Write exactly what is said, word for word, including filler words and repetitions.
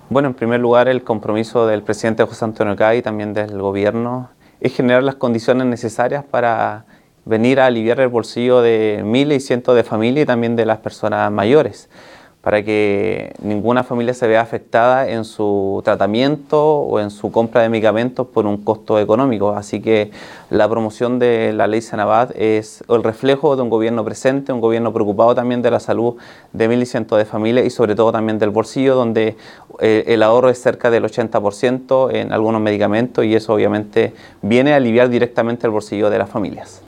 Bueno, en primer lugar, el compromiso del presidente José Antonio Kay y también del gobierno es generar las condiciones necesarias para venir a aliviar el bolsillo de miles y cientos de familias y también de las personas mayores, para que ninguna familia se vea afectada en su tratamiento o en su compra de medicamentos por un costo económico. Así que la promoción de la ley Senabat es el reflejo de un gobierno presente, un gobierno preocupado también de la salud de miles y cientos de familias y sobre todo también del bolsillo, donde eh, el ahorro es cerca del ochenta por ciento en algunos medicamentos y eso obviamente viene a aliviar directamente el bolsillo de las familias.